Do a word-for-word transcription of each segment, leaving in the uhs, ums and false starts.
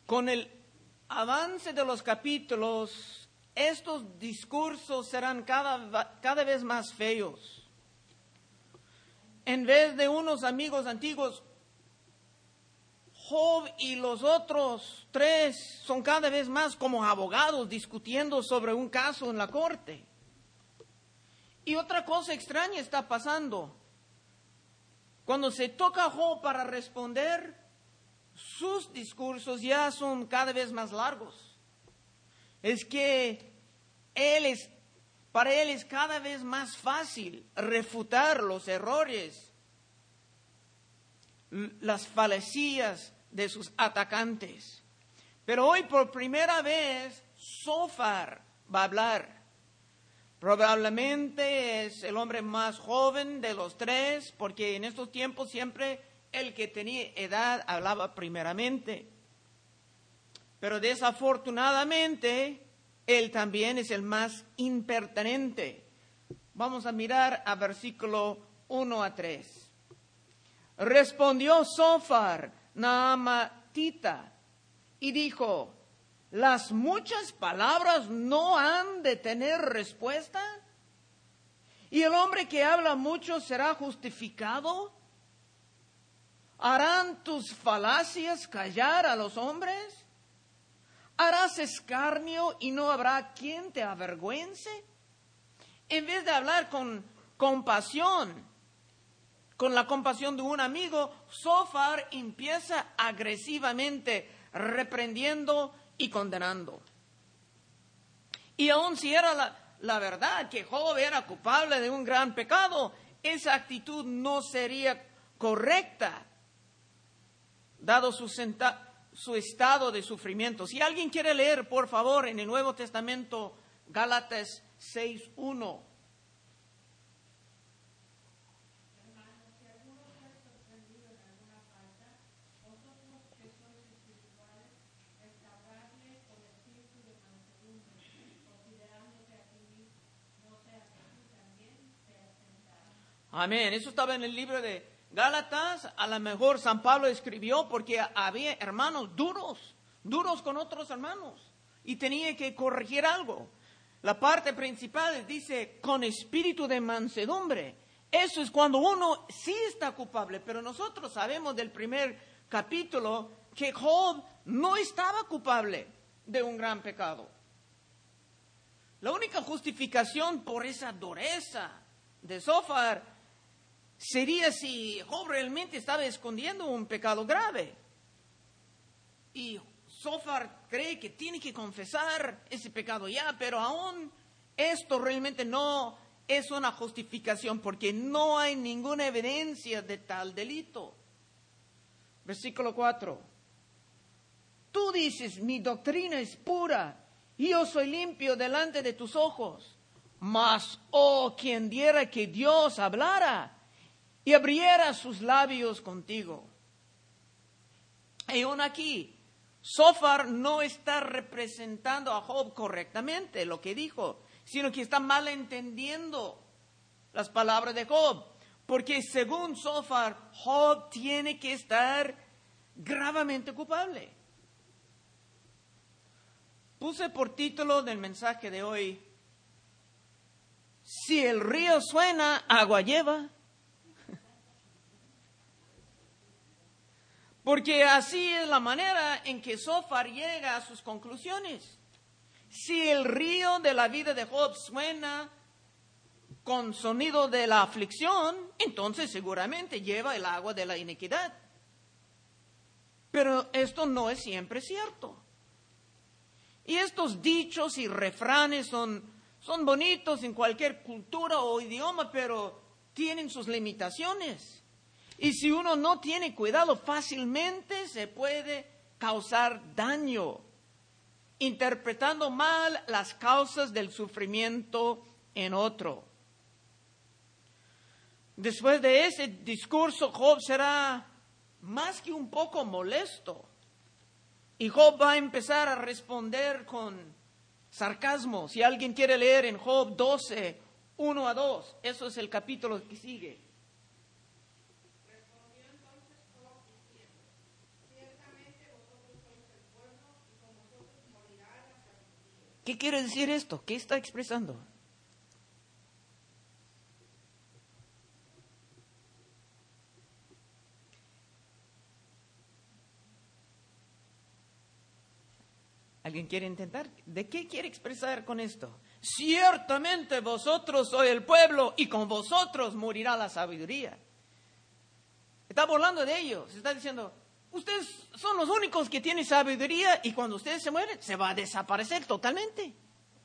Con el avance de los capítulos, estos discursos serán cada, cada vez más feos. En vez de unos amigos antiguos, Job y los otros tres son cada vez más como abogados discutiendo sobre un caso en la corte. Y otra cosa extraña está pasando. Cuando se toca a Job para responder, sus discursos ya son cada vez más largos. Es que él es, para él es cada vez más fácil refutar los errores, las falacias de sus atacantes. Pero hoy por primera vez Zófar va a hablar. Probablemente es el hombre más joven de los tres, porque en estos tiempos siempre el que tenía edad hablaba primeramente. Pero desafortunadamente, él también es el más impertinente. Vamos a mirar a versículo uno a tres. Respondió Zófar Naamatita y dijo: ¿las muchas palabras no han de tener respuesta? ¿Y el hombre que habla mucho será justificado? ¿Harán tus falacias callar a los hombres? ¿Harás escarnio y no habrá quien te avergüence? En vez de hablar con compasión, con la compasión de un amigo, Zófar empieza agresivamente reprendiendo y condenando. Y aun si era la, la verdad que Job era culpable de un gran pecado, esa actitud no sería correcta, dado su, senta, su estado de sufrimiento. Si alguien quiere leer, por favor, en el Nuevo Testamento, Gálatas seis uno. Amén. Eso estaba en el libro de Gálatas. A lo mejor San Pablo escribió porque había hermanos duros, duros con otros hermanos, y tenía que corregir algo. La parte principal dice con espíritu de mansedumbre. Eso es cuando uno sí está culpable, pero nosotros sabemos del primer capítulo que Job no estaba culpable de un gran pecado. La única justificación por esa dureza de Zófar sería si Job realmente estaba escondiendo un pecado grave. Y Zófar cree que tiene que confesar ese pecado ya, pero aún esto realmente no es una justificación porque no hay ninguna evidencia de tal delito. Versículo cuatro. Tú dices, mi doctrina es pura y yo soy limpio delante de tus ojos. Mas, oh, quien diera que Dios hablara y abriera sus labios contigo. Y aún aquí, Zófar no está representando a Job correctamente, lo que dijo, sino que está malentendiendo las palabras de Job. Porque según Zófar, Job tiene que estar gravemente culpable. Puse por título del mensaje de hoy: si el río suena, agua lleva. Porque así es la manera en que Zófar llega a sus conclusiones. Si el río de la vida de Job suena con sonido de la aflicción, entonces seguramente lleva el agua de la iniquidad. Pero esto no es siempre cierto. Y estos dichos y refranes son, son bonitos en cualquier cultura o idioma, pero tienen sus limitaciones. Y si uno no tiene cuidado, fácilmente se puede causar daño, interpretando mal las causas del sufrimiento en otro. Después de ese discurso, Job será más que un poco molesto. Y Job va a empezar a responder con sarcasmo. Si alguien quiere leer en Job doce, uno a dos, eso es el capítulo que sigue. Respondió entonces Job diciendo: ciertamente vosotros sois el pueblo ¿Qué quiere decir esto? ¿Qué está expresando? ¿Alguien quiere intentar? ¿De qué quiere expresar con esto? Ciertamente vosotros sois el pueblo y con vosotros morirá la sabiduría. Está hablando de ellos. Está diciendo, ustedes son los únicos que tienen sabiduría y cuando ustedes se mueren se va a desaparecer totalmente.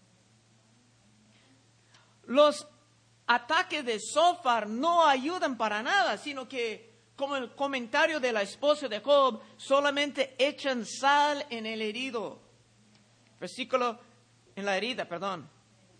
Los ataques de Zófar no ayudan para nada, sino que, como el comentario de la esposa de Job, solamente echan sal en el herido. Versículo, en la herida, perdón.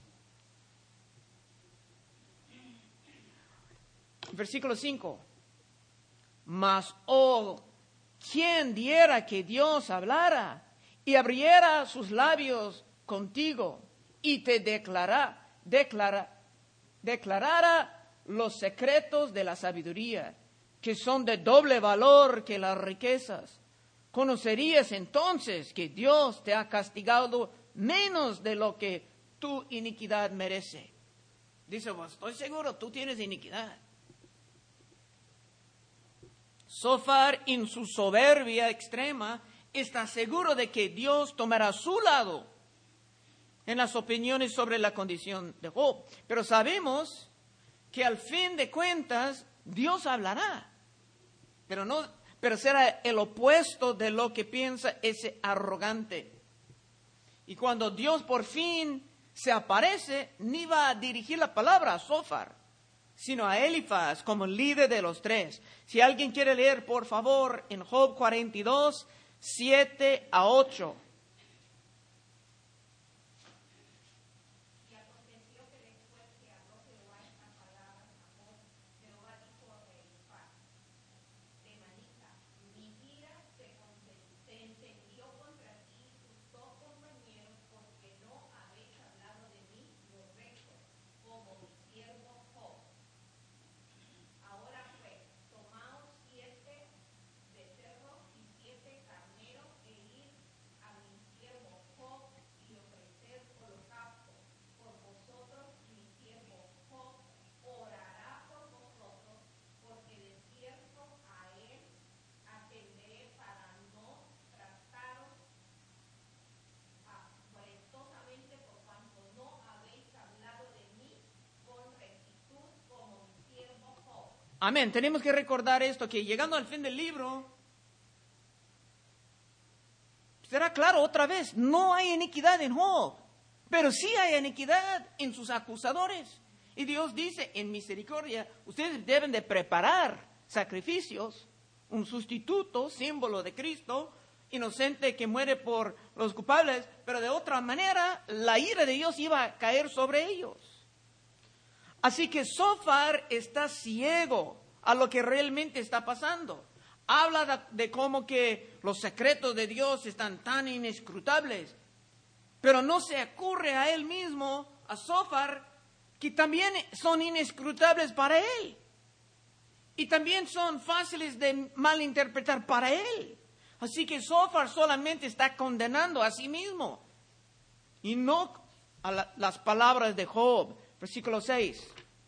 Versículo cinco. Mas, oh, ¿quién diera que Dios hablara y abriera sus labios contigo y te declara, declara, declarara los secretos de la sabiduría, que son de doble valor que las riquezas? Conocerías entonces que Dios te ha castigado menos de lo que tu iniquidad merece. Dice, pues, estoy seguro, tú tienes iniquidad. Zófar, en su soberbia extrema, está seguro de que Dios tomará su lado en las opiniones sobre la condición de Job. Pero sabemos que al fin de cuentas Dios hablará, pero no, pero será el opuesto de lo que piensa ese arrogante. Y cuando Dios por fin se aparece, ni va a dirigir la palabra a Zófar, sino a Elifaz como líder de los tres. Si alguien quiere leer, por favor, en Job cuarenta y dos, siete a ocho. Amén. Tenemos que recordar esto, que llegando al fin del libro, será claro otra vez, no hay iniquidad en Job, pero sí hay iniquidad en sus acusadores. Y Dios dice, en misericordia, ustedes deben de preparar sacrificios, un sustituto, símbolo de Cristo, inocente que muere por los culpables, pero de otra manera la ira de Dios iba a caer sobre ellos. Así que Zófar está ciego a lo que realmente está pasando. Habla de, de cómo que los secretos de Dios están tan inescrutables, pero no se ocurre a él mismo, a Zófar, que también son inescrutables para él. Y también son fáciles de malinterpretar para él. Así que Zófar solamente está condenando a sí mismo y no a la, las palabras de Job. Versículo seis.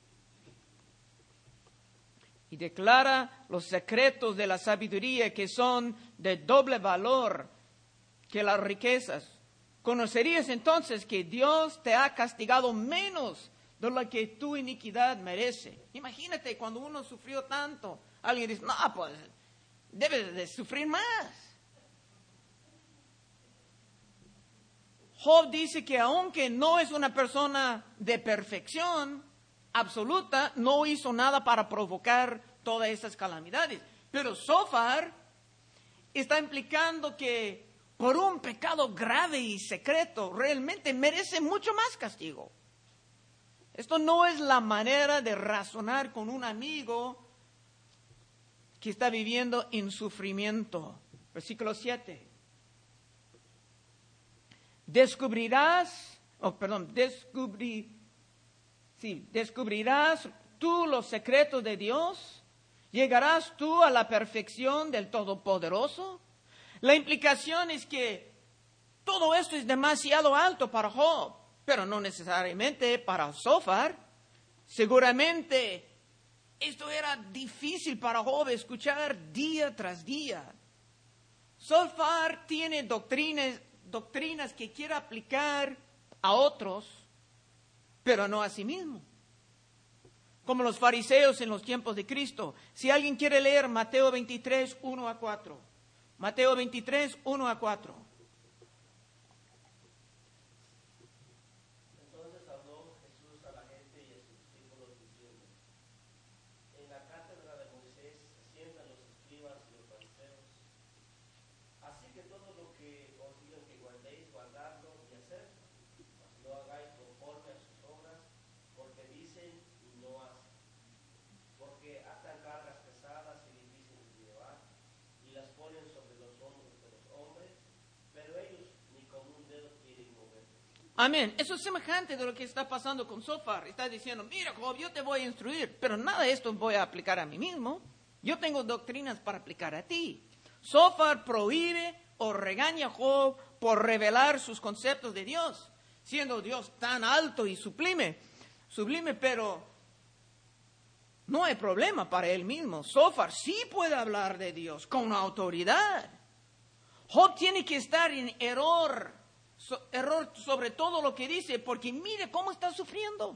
Y declara los secretos de la sabiduría que son de doble valor que las riquezas. Conocerías entonces que Dios te ha castigado menos de lo que tu iniquidad merece. Imagínate cuando uno sufrió tanto. Alguien dice, no, pues debes de sufrir más. Job dice que aunque no es una persona de perfección absoluta, no hizo nada para provocar todas esas calamidades. Pero Zófar está implicando que por un pecado grave y secreto realmente merece mucho más castigo. Esto no es la manera de razonar con un amigo que está viviendo en sufrimiento. Versículo siete. Descubrirás, oh, perdón, descubrí, sí, descubrirás tú los secretos de Dios. ¿Llegarás tú a la perfección del Todopoderoso? La implicación es que Todo esto es demasiado alto para Job, pero no necesariamente para Zophar. Seguramente esto era difícil para Job escuchar día tras día. Zophar tiene doctrinas, doctrinas que quiere aplicar a otros, pero no a sí mismo. Como los fariseos en los tiempos de Cristo. Si alguien quiere leer Mateo veintitrés, uno a cuatro. Mateo veintitrés, uno a cuatro. Entonces habló Jesús a la gente y a sus discípulos diciendo: En la cátedra de Moisés se sientan los escribas y los fariseos. Así que todo lo que os digan que guardéis, guardadlo y hacedlo. Mas no hagáis conforme a sus obras, porque dicen y no hacen. Porque atan cargas pesadas y difíciles de llevar, y las ponen sobre los hombros de los hombres, pero ellos ni con un dedo quieren mover. Amén. Eso es semejante de lo que está pasando con Zophar. Está diciendo, mira, Job, yo te voy a instruir, pero nada de esto voy a aplicar a mí mismo. Yo tengo doctrinas para aplicar a ti. Zophar prohíbe o regaña a Job por revelar sus conceptos de Dios, siendo Dios tan alto y sublime, sublime, pero no hay problema para él mismo. Zophar sí puede hablar de Dios con autoridad. Job tiene que estar en error, so, error sobre todo lo que dice, porque mire cómo está sufriendo.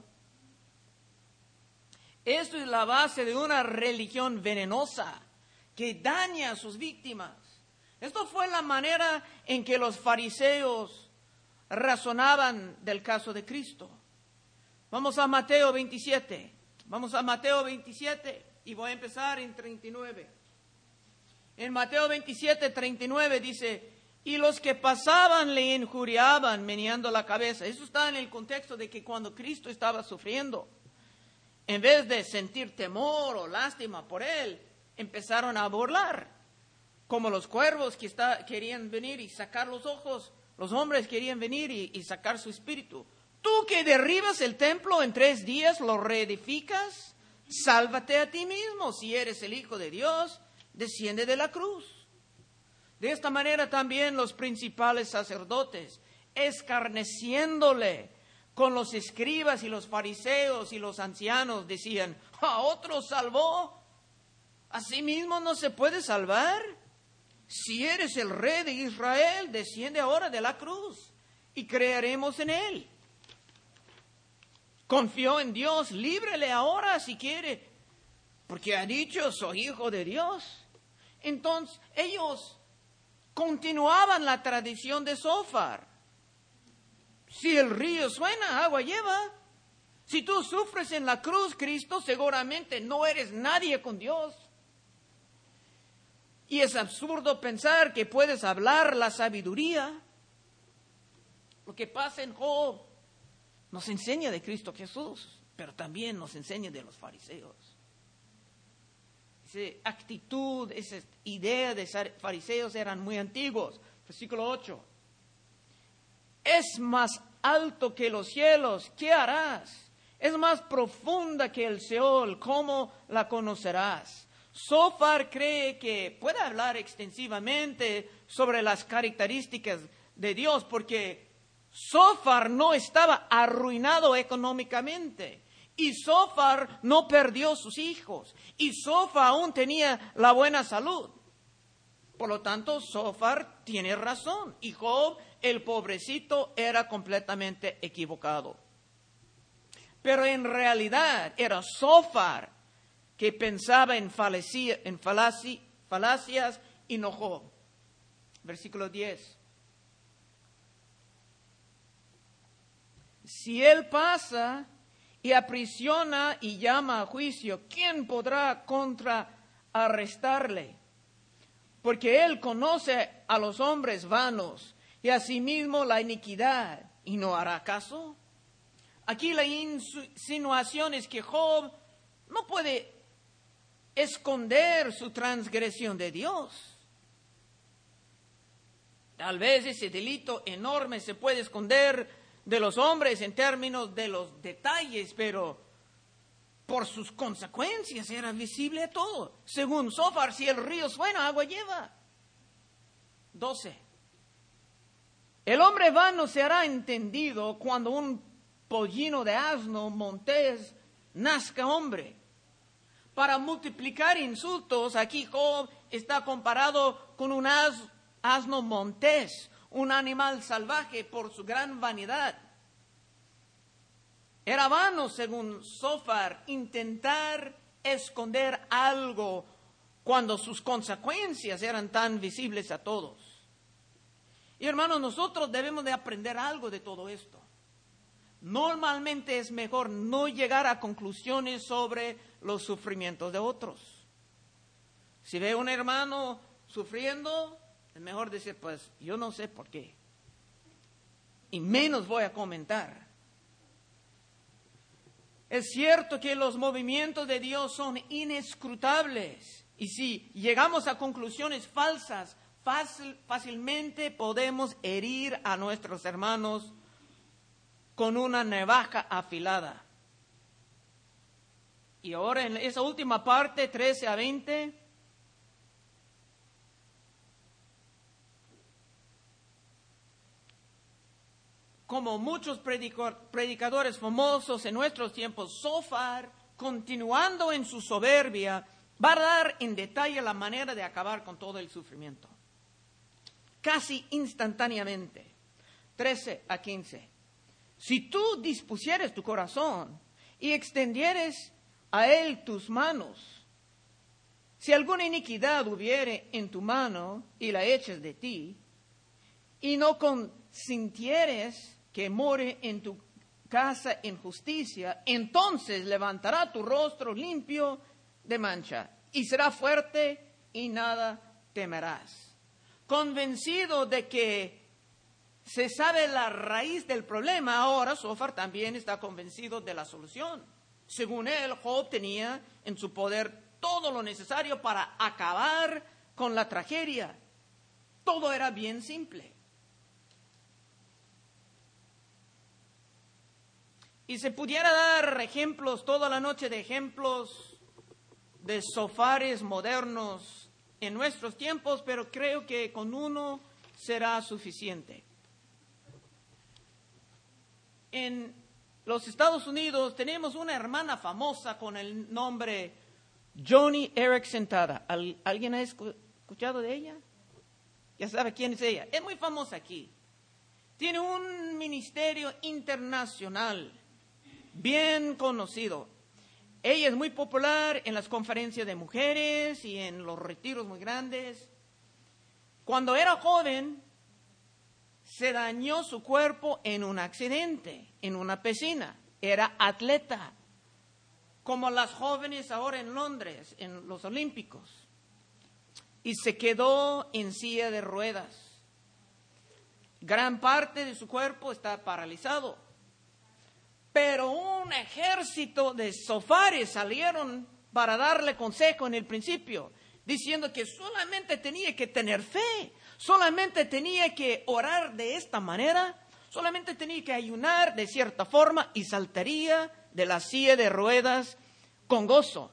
Esto es la base de una religión venenosa que daña a sus víctimas. Esto fue la manera en que los fariseos razonaban del caso de Cristo. Vamos a Mateo veintisiete. Vamos a Mateo veintisiete y voy a empezar en treinta y nueve. En Mateo veintisiete, treinta y nueve dice, y los que pasaban le injuriaban meneando la cabeza. Eso está en el contexto de que cuando Cristo estaba sufriendo, en vez de sentir temor o lástima por él, empezaron a burlar. Como los cuervos que está, querían venir y sacar los ojos, los hombres querían venir y, y sacar su espíritu. Tú que derribas el templo en tres días, lo reedificas, sálvate a ti mismo. Si eres el Hijo de Dios, desciende de la cruz. De esta manera también los principales sacerdotes, escarneciéndole con los escribas y los fariseos y los ancianos, decían, ¿a otro salvó? ¿A sí mismo no se puede salvar? Si eres el rey de Israel, desciende ahora de la cruz y creeremos en él. Confió en Dios, líbrele ahora si quiere, porque ha dicho, soy hijo de Dios. Entonces ellos continuaban la tradición de Zophar. Si el río suena, agua lleva. Si tú sufres en la cruz, Cristo, seguramente no eres nadie con Dios. Y es absurdo pensar que puedes hablar la sabiduría. Lo que pasa en Job nos enseña de Cristo Jesús, pero también nos enseña de los fariseos. Esa actitud, esa idea de fariseos eran muy antiguos. Versículo ocho. Es más alto que los cielos, ¿qué harás? Es más profunda que el Seol, ¿cómo la conocerás? Zophar cree que puede hablar extensivamente sobre las características de Dios, porque Zophar no estaba arruinado económicamente, y Zophar no perdió sus hijos, y Zophar aún tenía la buena salud. Por lo tanto, Zophar tiene razón, y Job, el pobrecito, era completamente equivocado. Pero en realidad era Zophar que pensaba en, falacia, en falaci, falacias y no Job. Versículo diez. Si él pasa y aprisiona y llama a juicio, ¿quién podrá contraarrestarle? Porque él conoce a los hombres vanos y asimismo la iniquidad, ¿y no hará caso? Aquí la insinuación es que Job no puede esconder su transgresión de Dios. Tal vez ese delito enorme se puede esconder de los hombres en términos de los detalles, pero por sus consecuencias era visible a todo. Según Zophar, si el río suena, agua lleva. doce. El hombre vano será entendido cuando un pollino de asno montés nazca hombre. Para multiplicar insultos, aquí Job está comparado con un as, asno montés, un animal salvaje por su gran vanidad. Era vano, según Zophar, intentar esconder algo cuando sus consecuencias eran tan visibles a todos. Y hermanos, nosotros debemos de aprender algo de todo esto. Normalmente es mejor no llegar a conclusiones sobre los sufrimientos de otros. Si ve a un hermano sufriendo, es mejor decir, pues yo no sé por qué. Y menos voy a comentar. Es cierto que los movimientos de Dios son inescrutables. Y si llegamos a conclusiones falsas, fácil, fácilmente podemos herir a nuestros hermanos con una navaja afilada. Y ahora en esa última parte, trece a veinte, como muchos predicadores famosos en nuestros tiempos, Zophar, continuando en su soberbia, va a dar en detalle la manera de acabar con todo el sufrimiento. Casi instantáneamente. trece a quince. Si tú dispusieres tu corazón y extendieres a él tus manos, si alguna iniquidad hubiere en tu mano y la eches de ti, y no consintieres que more en tu casa injusticia, entonces levantará tu rostro limpio de mancha y será fuerte y nada temerás. Convencido de que se sabe la raíz del problema, ahora Zophar también está convencido de la solución. Según él, Job tenía en su poder todo lo necesario para acabar con la tragedia. Todo era bien simple. Y se pudiera dar ejemplos, toda la noche de ejemplos de Zophares modernos en nuestros tiempos, pero creo que con uno será suficiente. En los Estados Unidos tenemos una hermana famosa con el nombre Joni Eareckson Tada. ¿Al, ¿Alguien ha escuchado de ella? Ya sabe quién es ella. Es muy famosa aquí. Tiene un ministerio internacional bien conocido. Ella es muy popular en las conferencias de mujeres y en los retiros muy grandes. Cuando era joven, se dañó su cuerpo en un accidente, en una piscina. Era atleta, como las jóvenes ahora en Londres, en los Olímpicos. Y se quedó en silla de ruedas. Gran parte de su cuerpo está paralizado. Pero un ejército de Zophares salieron para darle consejo en el principio, diciendo que solamente tenía que tener fe, solamente tenía que orar de esta manera, solamente tenía que ayunar de cierta forma y saltaría de la silla de ruedas con gozo.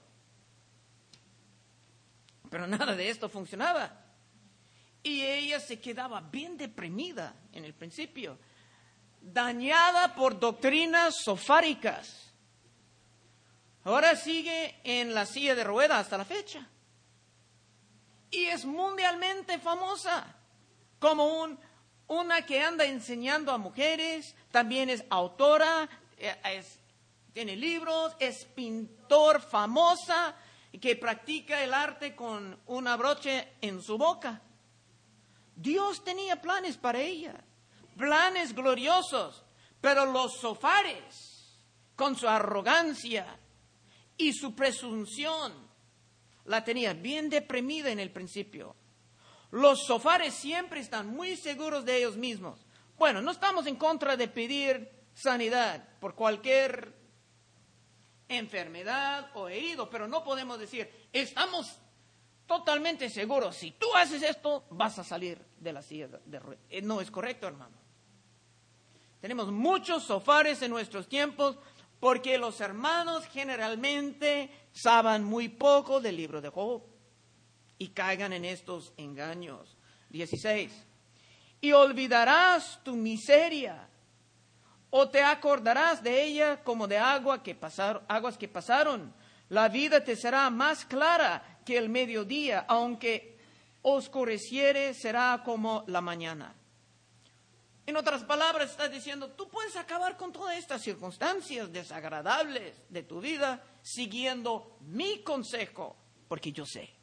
Pero nada de esto funcionaba. Y ella se quedaba bien deprimida en el principio, dañada por doctrinas zofáricas. Ahora sigue en la silla de ruedas hasta la fecha. Y es mundialmente famosa como un, una que anda enseñando a mujeres, también es autora, es, tiene libros, es pintor famosa que practica el arte con una brocha en su boca. Dios tenía planes para ella, planes gloriosos, pero los Zophares, con su arrogancia y su presunción, la tenía bien deprimida en el principio. Los Zophares siempre están muy seguros de ellos mismos. Bueno, no estamos en contra de pedir sanidad por cualquier enfermedad o herido, pero no podemos decir, estamos totalmente seguros, si tú haces esto, vas a salir de la silla de ruedas. No es correcto, hermano. Tenemos muchos Zophares en nuestros tiempos porque los hermanos generalmente saben muy poco del libro de Job y caigan en estos engaños. dieciséis. y olvidarás tu miseria, o te acordarás de ella como de agua que pasaron, aguas que pasaron. La vida te será más clara que el mediodía, aunque oscureciere, será como la mañana. En otras palabras, está diciendo, tú puedes acabar con todas estas circunstancias desagradables de tu vida siguiendo mi consejo, porque yo sé.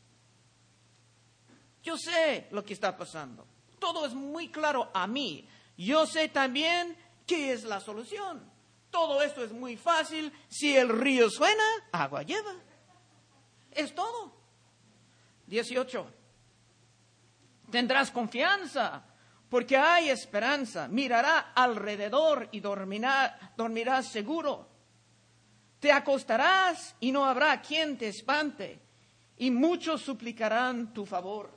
Yo sé lo que está pasando. Todo es muy claro a mí. Yo sé también qué es la solución. Todo esto es muy fácil. Si el río suena, agua lleva. Es todo. dieciocho. Tendrás confianza, porque hay esperanza. Mirará alrededor y dormirá, dormirás seguro. Te acostarás y no habrá quien te espante, y muchos suplicarán tu favor.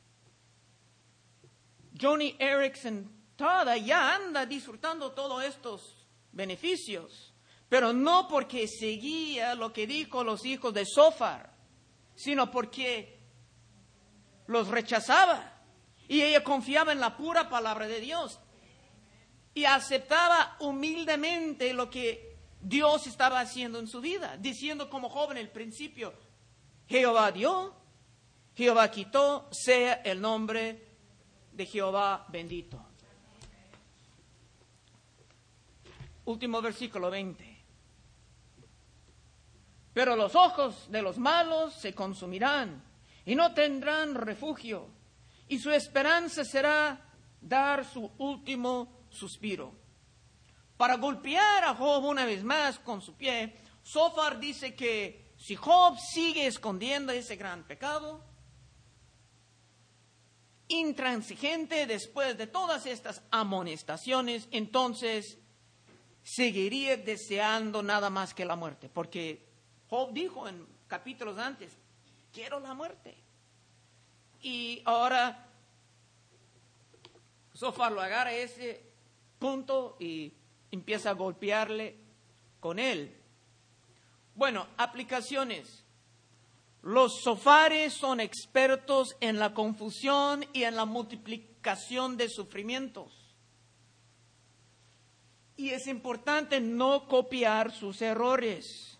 Johnny Erickson toda ya anda disfrutando todos estos beneficios, pero no porque seguía lo que dijo los hijos de Zofar, sino porque los rechazaba. Y ella confiaba en la pura palabra de Dios y aceptaba humildemente lo que Dios estaba haciendo en su vida, diciendo como joven al principio, Jehová dio, Jehová quitó, sea el nombre de Jehová bendito. Último versículo veinte. Pero los ojos de los malos se consumirán y no tendrán refugio, y su esperanza será dar su último suspiro. Para golpear a Job una vez más con su pie, Zofar dice que si Job sigue escondiendo ese gran pecado, intransigente después de todas estas amonestaciones, entonces seguiría deseando nada más que la muerte, porque Job dijo en capítulos antes, quiero la muerte. Y ahora Zofar lo agarra a ese punto y empieza a golpearle con él. Bueno, aplicaciones. Los zofares son expertos en la confusión y en la multiplicación de sufrimientos. Y es importante no copiar sus errores.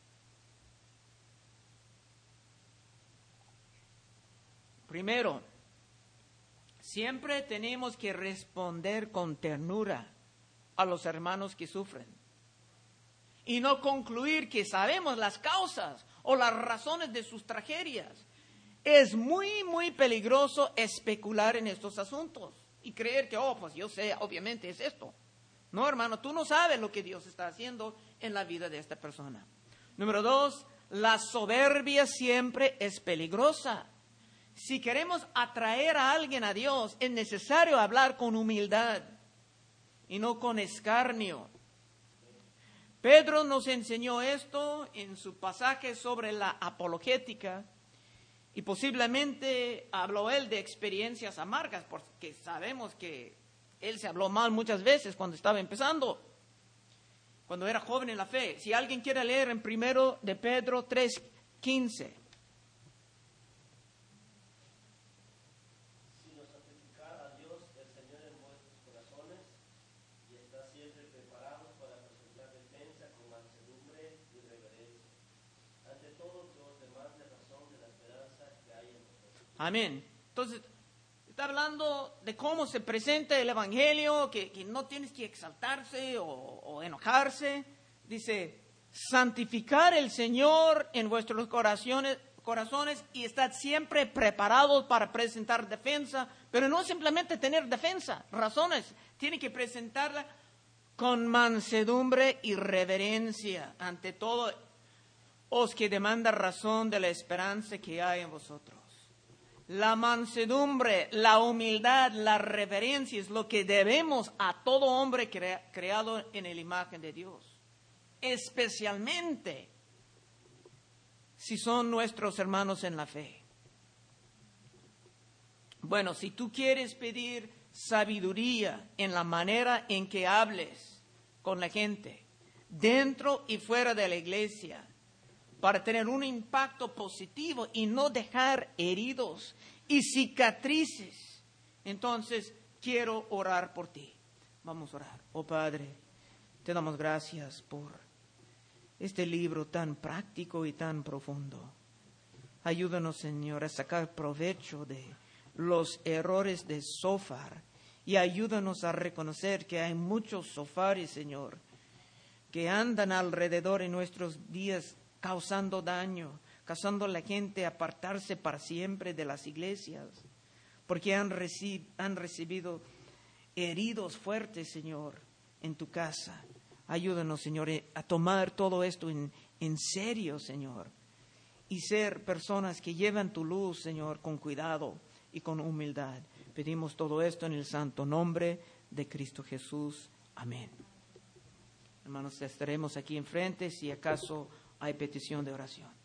Primero, siempre tenemos que responder con ternura a los hermanos que sufren. Y no concluir que sabemos las causas o las razones de sus tragedias. Es muy, muy peligroso especular en estos asuntos y creer que, oh, pues yo sé, obviamente es esto. No, hermano, tú no sabes lo que Dios está haciendo en la vida de esta persona. Número dos, la soberbia siempre es peligrosa. Si queremos atraer a alguien a Dios, es necesario hablar con humildad y no con escarnio. Pedro nos enseñó esto en su pasaje sobre la apologética y posiblemente habló él de experiencias amargas, porque sabemos que él se habló mal muchas veces cuando estaba empezando, cuando era joven en la fe. Si alguien quiere leer en primero de Pedro tres quince. Amén. Entonces, está hablando de cómo se presenta el Evangelio, que, que no tienes que exaltarse o, o enojarse. Dice, santificar el Señor en vuestros corazones, corazones y estar siempre preparados para presentar defensa, pero no simplemente tener defensa, razones. Tiene que presentarla con mansedumbre y reverencia ante todo os que demanda razón de la esperanza que hay en vosotros. La mansedumbre, la humildad, la reverencia es lo que debemos a todo hombre crea, creado en la imagen de Dios. Especialmente si son nuestros hermanos en la fe. Bueno, si tú quieres pedir sabiduría en la manera en que hables con la gente, dentro y fuera de la iglesia, para tener un impacto positivo y no dejar heridos y cicatrices, entonces quiero orar por ti. Vamos a orar. Oh Padre, te damos gracias por este libro tan práctico y tan profundo. Ayúdanos, Señor, a sacar provecho de los errores de Zófar y ayúdanos a reconocer que hay muchos Zófares, Señor, que andan alrededor en nuestros días causando daño, causando a la gente a apartarse para siempre de las iglesias, porque han, reci- han recibido heridos fuertes, Señor, en tu casa. Ayúdanos, Señor, a tomar todo esto en, en serio, Señor, y ser personas que llevan tu luz, Señor, con cuidado y con humildad. Pedimos todo esto en el santo nombre de Cristo Jesús. Amén. Hermanos, estaremos aquí enfrente si acaso hay petición de oración.